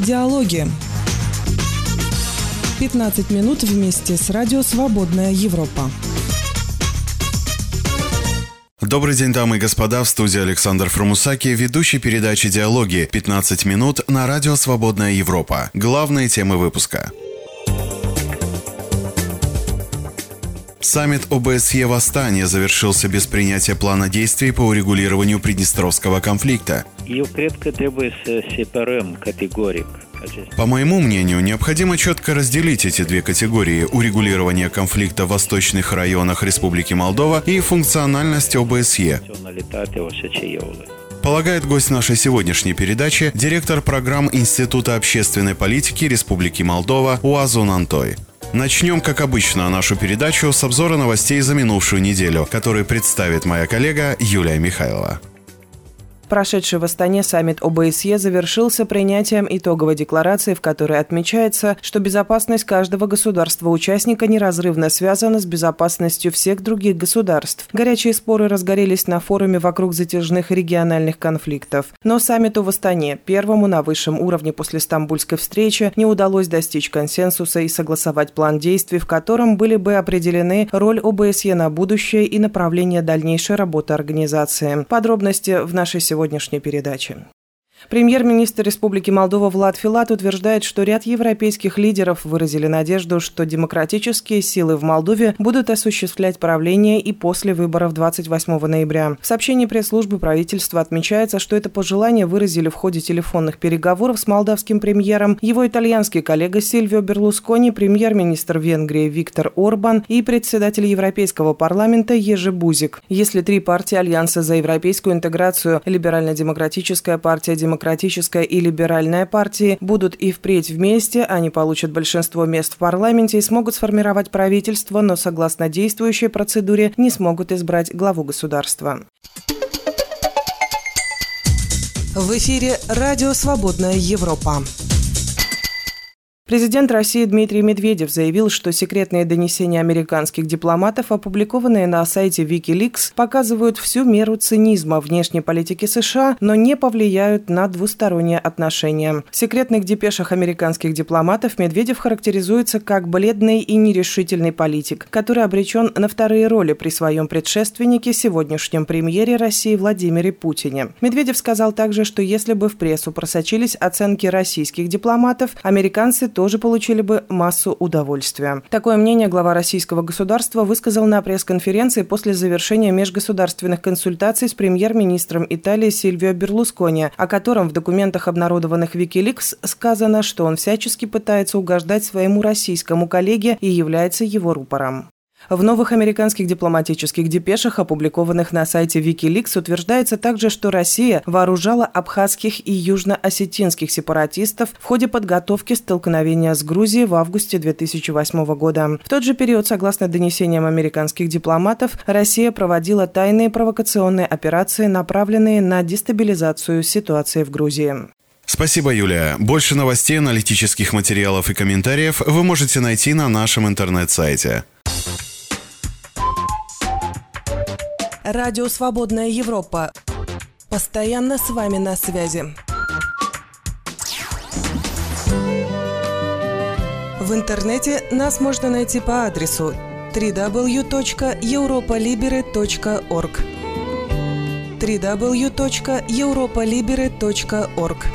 Диалоги. 15 минут вместе с радио «Свободная Европа». Добрый день, дамы и господа, в студии Александр Фромусаки, ведущий передачи «Диалоги». 15 минут на радио «Свободная Европа». Главные темы выпуска. Саммит ОБСЕ в Астане завершился без принятия плана действий по урегулированию Приднестровского конфликта. По моему мнению, необходимо четко разделить эти две категории – урегулирование конфликта в восточных районах Республики Молдова и функциональность ОБСЕ. Полагает гость нашей сегодняшней передачи директор программ Института общественной политики Республики Молдова Уазун Антой. Начнем, как обычно, нашу передачу с обзора новостей за минувшую неделю, который представит моя коллега Юлия Михайлова. Прошедший в Астане саммит ОБСЕ завершился принятием итоговой декларации, в которой отмечается, что безопасность каждого государства-участника неразрывно связана с безопасностью всех других государств. Горячие споры разгорелись на форуме вокруг затяжных региональных конфликтов. Но саммиту в Астане, первому на высшем уровне после стамбульской встречи, не удалось достичь консенсуса и согласовать план действий, в котором были бы определены роль ОБСЕ на будущее и направление дальнейшей работы организации. Подробности в нашей сегодняшней передаче. Премьер-министр Республики Молдова Влад Филат утверждает, что ряд европейских лидеров выразили надежду, что демократические силы в Молдове будут осуществлять правление и после выборов 28 ноября. В сообщении пресс-службы правительства отмечается, что это пожелание выразили в ходе телефонных переговоров с молдавским премьером его итальянский коллега Сильвио Берлускони, премьер-министр Венгрии Виктор Орбан и председатель Европейского парламента Ежи Бузик. Если три партии Альянса за европейскую интеграцию, Либерально-демократическая партия, Демократическая и Либеральная партии будут и впредь вместе, они получат большинство мест в парламенте и смогут сформировать правительство, но согласно действующей процедуре не смогут избрать главу государства. В эфире радио «Свободная Европа». Президент России Дмитрий Медведев заявил, что секретные донесения американских дипломатов, опубликованные на сайте Wikileaks, показывают всю меру цинизма внешней политики США, но не повлияют на двусторонние отношения. В секретных депешах американских дипломатов Медведев характеризуется как бледный и нерешительный политик, который обречен на вторые роли при своем предшественнике, сегодняшнем премьере России Владимире Путине. Медведев сказал также, что если бы в прессу просочились оценки российских дипломатов, американцы тоже получили бы массу удовольствия. Такое мнение глава российского государства высказал на пресс-конференции после завершения межгосударственных консультаций с премьер-министром Италии Сильвио Берлускони, о котором в документах, обнародованных в Wikileaks, сказано, что он всячески пытается угождать своему российскому коллеге и является его рупором. В новых американских дипломатических депешах, опубликованных на сайте Wikileaks, утверждается также, что Россия вооружала абхазских и южно-осетинских сепаратистов в ходе подготовки столкновения с Грузией в августе 2008 года. В тот же период, согласно донесениям американских дипломатов, Россия проводила тайные провокационные операции, направленные на дестабилизацию ситуации в Грузии. Спасибо, Юлия. Больше новостей, аналитических материалов и комментариев вы можете найти на нашем интернет-сайте. Радио «Свободная Европа». Постоянно с вами на связи. В интернете нас можно найти по адресу www.europolibere.org www.europolibere.org.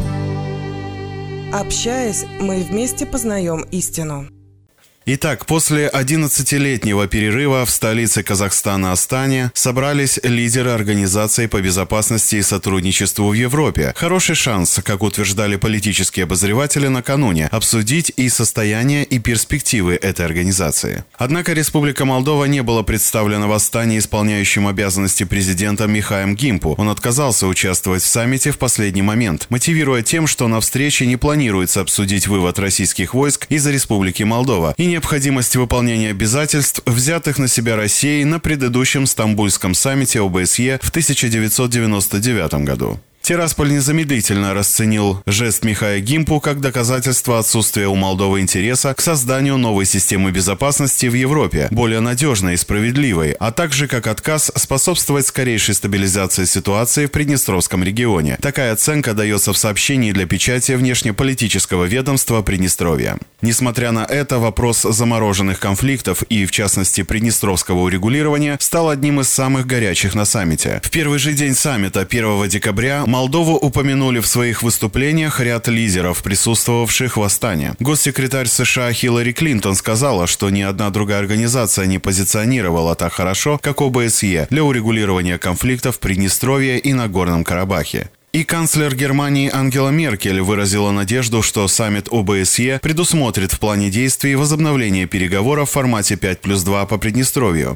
Общаясь, мы вместе познаем истину. Итак, после 11-летнего перерыва в столице Казахстана Астане собрались лидеры Организации по безопасности и сотрудничеству в Европе. Хороший шанс, как утверждали политические обозреватели накануне, обсудить и состояние, и перспективы этой организации. Однако Республика Молдова не была представлена в Астане исполняющим обязанности президента Михаем Гимпу. Он отказался участвовать в саммите в последний момент, мотивируя тем, что на встрече не планируется обсудить вывод российских войск из Республики Молдова и необходимость выполнения обязательств, взятых на себя Россией на предыдущем Стамбульском саммите ОБСЕ в 1999 году. Тирасполь незамедлительно расценил жест Михая Гимпу как доказательство отсутствия у Молдовы интереса к созданию новой системы безопасности в Европе, более надежной и справедливой, а также как отказ способствовать скорейшей стабилизации ситуации в Приднестровском регионе. Такая оценка дается в сообщении для печати внешнеполитического ведомства Приднестровья. Несмотря на это, вопрос замороженных конфликтов и, в частности, приднестровского урегулирования стал одним из самых горячих на саммите. В первый же день саммита 1 декабря Молдову упомянули в своих выступлениях ряд лидеров, присутствовавших в Астане. Госсекретарь США Хиллари Клинтон сказала, что ни одна другая организация не позиционировала так хорошо, как ОБСЕ для урегулирования конфликтов в Приднестровье и Нагорном Карабахе. И канцлер Германии Ангела Меркель выразила надежду, что саммит ОБСЕ предусмотрит в плане действий возобновление переговоров в формате 5+2 по Приднестровью.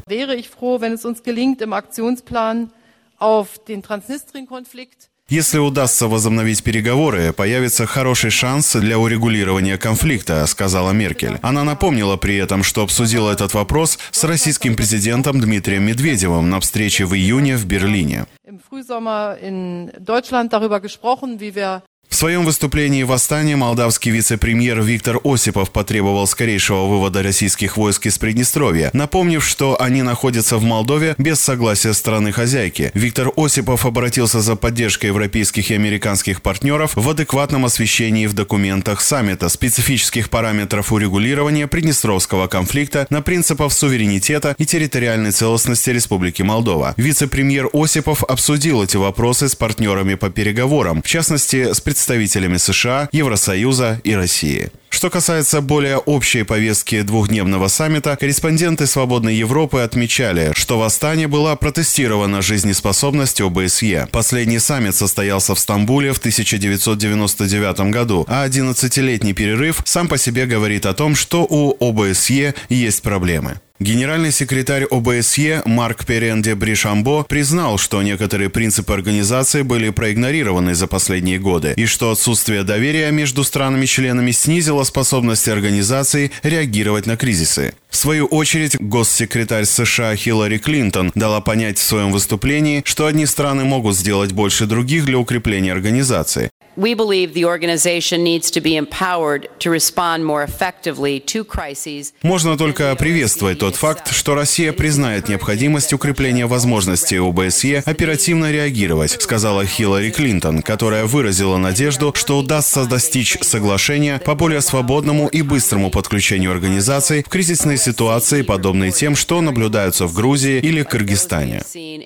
Если удастся возобновить переговоры, появится хороший шанс для урегулирования конфликта, сказала Меркель. Она напомнила при этом, что обсудила этот вопрос с российским президентом Дмитрием Медведевым на встрече в июне в Берлине. В своем выступлении в Астане молдавский вице-премьер Виктор Осипов потребовал скорейшего вывода российских войск из Приднестровья, напомнив, что они находятся в Молдове без согласия страны-хозяйки. Виктор Осипов обратился за поддержкой европейских и американских партнеров в адекватном освещении в документах саммита специфических параметров урегулирования приднестровского конфликта на принципах суверенитета и территориальной целостности Республики Молдова. Вице-премьер Осипов обсудил эти вопросы с партнерами по переговорам, в частности, с представителями США, Евросоюза и России. Что касается более общей повестки двухдневного саммита, корреспонденты «Свободной Европы» отмечали, что в Астане была протестирована жизнеспособность ОБСЕ. Последний саммит состоялся в Стамбуле в 1999 году, а 11-летний перерыв сам по себе говорит о том, что у ОБСЕ есть проблемы. Генеральный секретарь ОБСЕ Марк Перен де Бришамбо признал, что некоторые принципы организации были проигнорированы за последние годы и что отсутствие доверия между странами-членами снизило способности организации реагировать на кризисы. В свою очередь, госсекретарь США Хиллари Клинтон дала понять в своем выступлении, что одни страны могут сделать больше других для укрепления организации. We believe the organization needs to be empowered to respond more effectively to crises. Можно только приветствовать тот факт, что Россия признает необходимость укрепления возможностей ОБСЕ оперативно реагировать, сказала Хиллари Клинтон, которая выразила надежду, что удастся достичь соглашения по более свободному и быстрому подключению организаций в кризисные ситуации, подобные тем, что наблюдаются в Грузии или Кыргызстане.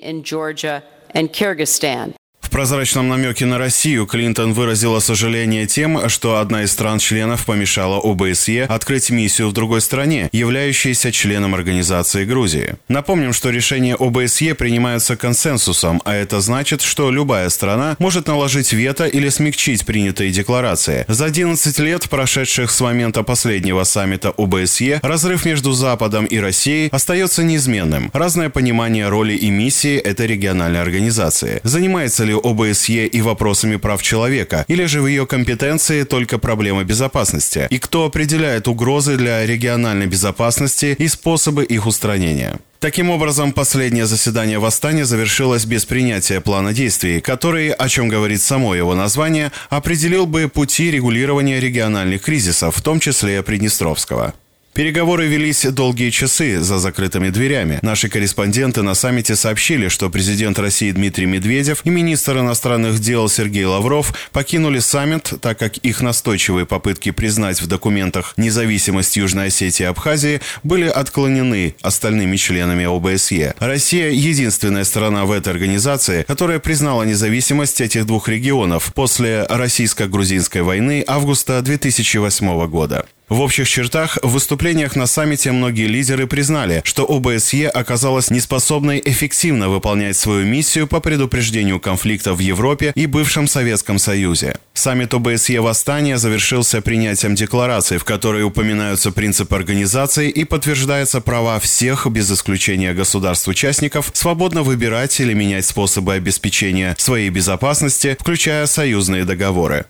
В прозрачном намеке на Россию Клинтон выразила сожаление тем, что одна из стран-членов помешала ОБСЕ открыть миссию в другой стране, являющейся членом организации Грузии. Напомним, что решения ОБСЕ принимаются консенсусом, а это значит, что любая страна может наложить вето или смягчить принятые декларации. За 11 лет, прошедших с момента последнего саммита ОБСЕ, разрыв между Западом и Россией остается неизменным. Разное понимание роли и миссии этой региональной организации. Занимается ли ОБСЕ и вопросами прав человека, или же в ее компетенции только проблемы безопасности? И кто определяет угрозы для региональной безопасности и способы их устранения? Таким образом, последнее заседание в Астане завершилось без принятия плана действий, который, о чем говорит само его название, определил бы пути регулирования региональных кризисов, в том числе Приднестровского. Переговоры велись долгие часы за закрытыми дверями. Наши корреспонденты на саммите сообщили, что президент России Дмитрий Медведев и министр иностранных дел Сергей Лавров покинули саммит, так как их настойчивые попытки признать в документах независимость Южной Осетии и Абхазии были отклонены остальными членами ОБСЕ. Россия – единственная страна в этой организации, которая признала независимость этих двух регионов после российско-грузинской войны августа 2008 года. В общих чертах, в выступлениях на саммите многие лидеры признали, что ОБСЕ оказалась неспособной эффективно выполнять свою миссию по предупреждению конфликтов в Европе и бывшем Советском Союзе. Саммит ОБСЕ в Астане завершился принятием декларации, в которой упоминаются принципы организации и подтверждаются права всех, без исключения государств-участников, свободно выбирать или менять способы обеспечения своей безопасности, включая союзные договоры.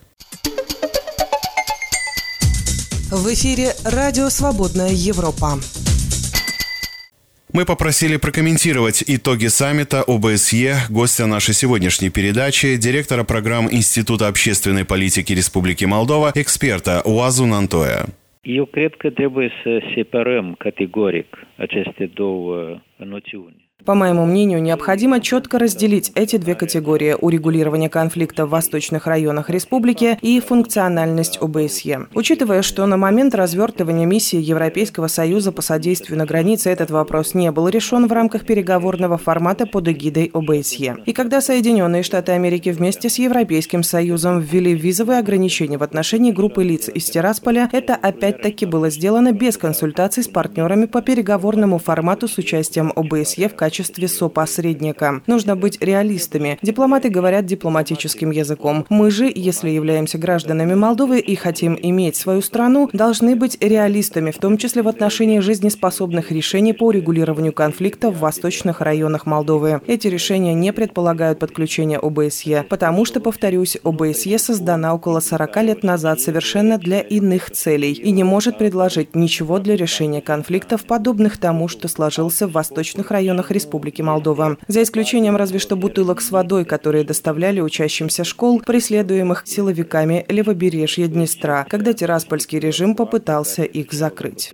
В эфире радио «Свободная Европа». Мы попросили прокомментировать итоги саммита ОБСЕ гостя нашей сегодняшней передачи, директора программ Института общественной политики Республики Молдова, эксперта Oazu Nantoia. Eu cred că trebuie să separăm categoric aceste două noțiuni. По моему мнению, необходимо четко разделить эти две категории – урегулирование конфликта в восточных районах республики и функциональность ОБСЕ. Учитывая, что на момент развертывания миссии Европейского Союза по содействию на границе этот вопрос не был решен в рамках переговорного формата под эгидой ОБСЕ. И когда Соединенные Штаты Америки вместе с Европейским Союзом ввели визовые ограничения в отношении группы лиц из Тирасполя, это опять-таки было сделано без консультаций с партнерами по переговорному формату с участием ОБСЕ в качестве сопосредника. Нужно быть реалистами. Дипломаты говорят дипломатическим языком. Мы же, если являемся гражданами Молдовы и хотим иметь свою страну, должны быть реалистами, в том числе в отношении жизнеспособных решений по урегулированию конфликта в восточных районах Молдовы. Эти решения не предполагают подключение ОБСЕ, потому что, повторюсь, ОБСЕ создана около 40 лет назад совершенно для иных целей и не может предложить ничего для решения конфликтов, подобных тому, что сложился в восточных районах Республики Молдова. За исключением разве что бутылок с водой, которые доставляли учащимся школ, преследуемых силовиками левобережья Днестра, когда тираспольский режим попытался их закрыть.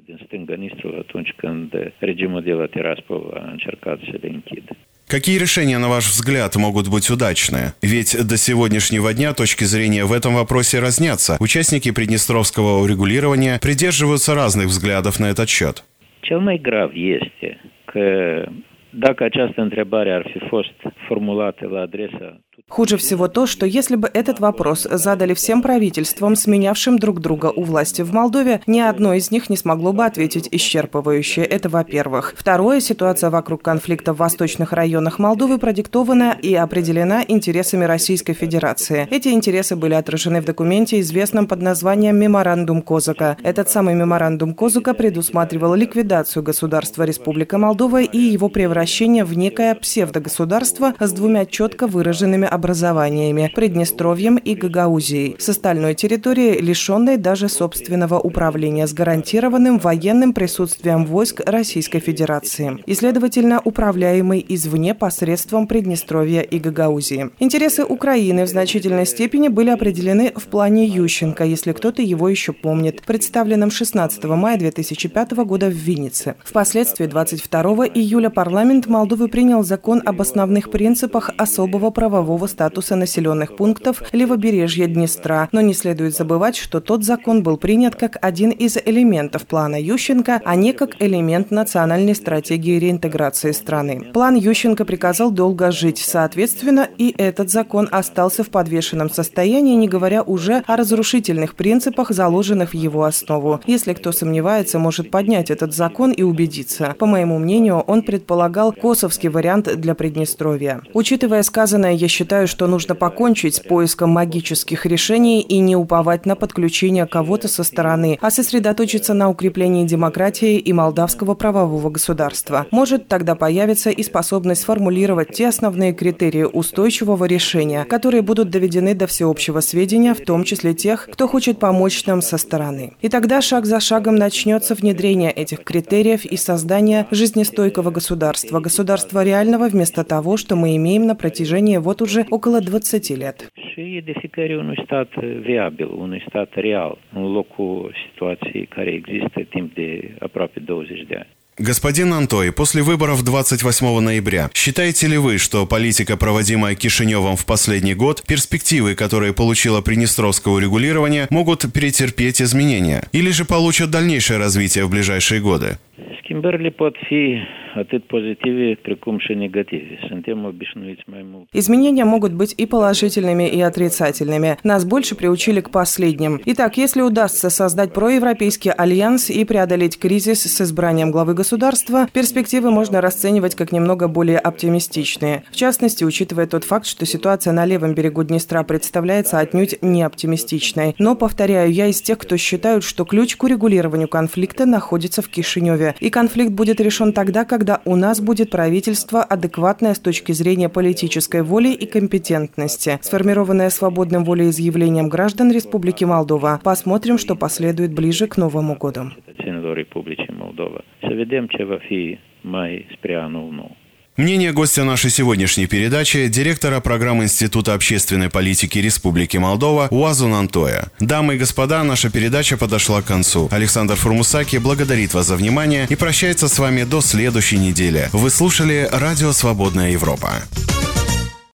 Какие решения, на ваш взгляд, могут быть удачны? Ведь до сегодняшнего дня точки зрения в этом вопросе разнятся. Участники приднестровского урегулирования придерживаются разных взглядов на этот счет. Cel mai grav este că dacă această întrebare ar fi fost formulată la adresa. Хуже всего то, что если бы этот вопрос задали всем правительствам, сменявшим друг друга у власти в Молдове, ни одно из них не смогло бы ответить исчерпывающе. Это во-первых. Второе, ситуация вокруг конфликта в восточных районах Молдовы продиктована и определена интересами Российской Федерации. Эти интересы были отражены в документе, известном под названием «Меморандум Козака». Этот самый меморандум Козака предусматривал ликвидацию государства Республика Молдова и его превращение в некое псевдогосударство с двумя четко выраженными образованиями – Приднестровьем и Гагаузией, с остальной территорией, лишенной даже собственного управления, с гарантированным военным присутствием войск Российской Федерации и, следовательно, управляемой извне посредством Приднестровья и Гагаузии. Интересы Украины в значительной степени были определены в плане Ющенко, если кто-то его еще помнит, представленном 16 мая 2005 года в Виннице. Впоследствии 22 июля парламент Молдовы принял закон об основных принципах особого правового статуса населенных пунктов левобережья Днестра, но не следует забывать, что тот закон был принят как один из элементов плана Ющенко, а не как элемент национальной стратегии реинтеграции страны. План Ющенко приказал долго жить, соответственно, и этот закон остался в подвешенном состоянии, не говоря уже о разрушительных принципах, заложенных в его основу. Если кто сомневается, может поднять этот закон и убедиться. По моему мнению, он предполагал косовский вариант для Приднестровья. Учитывая сказанное, я считаю, что нужно покончить с поиском магических решений и не уповать на подключение кого-то со стороны, а сосредоточиться на укреплении демократии и молдавского правового государства. Может, тогда появится и способность сформулировать те основные критерии устойчивого решения, которые будут доведены до всеобщего сведения, в том числе тех, кто хочет помочь нам со стороны. И тогда шаг за шагом начнется внедрение этих критериев и создание жизнестойкого государства, государства реального, вместо того, что мы имеем на протяжении вот уже около 20 лет. Și edificării unui stat viabil, unui stat real, în locul situației care există timp de aproape 20 de ani. Господин Nantoia, после выборов 28 ноября, считаете ли вы, что политика, проводимая Кишиневым в последний год, перспективы, которые получило приднестровское урегулирование, могут претерпеть изменения? Или же получат дальнейшее развитие в ближайшие годы? Schimbările pot fi atât pozitive precum și negative. Suntem obișnuiți mai mult. Изменения могут быть и положительными, и отрицательными. Нас больше приучили к последним. Итак, если удастся создать проевропейский альянс и преодолеть кризис с избранием главы государства, перспективы можно расценивать как немного более оптимистичные. В частности, учитывая тот факт, что ситуация на левом берегу Днестра представляется отнюдь не оптимистичной. Но, повторяю, я из тех, кто считают, что ключ к урегулированию конфликта находится в Кишиневе. И конфликт будет решен тогда, когда у нас будет правительство, адекватное с точки зрения политической воли и компетентности, сформированное свободным волеизъявлением граждан Республики Молдова. Посмотрим, что последует ближе к Новому году. Să vedem ce va fi mai spre anul nou. Мнение гостя нашей сегодняшней передачи – директора программы Института общественной политики Республики Молдова Уазу Нантоя. Дамы и господа, наша передача подошла к концу. Александр Фурмусаки благодарит вас за внимание и прощается с вами до следующей недели. Вы слушали Радио «Свободная Европа».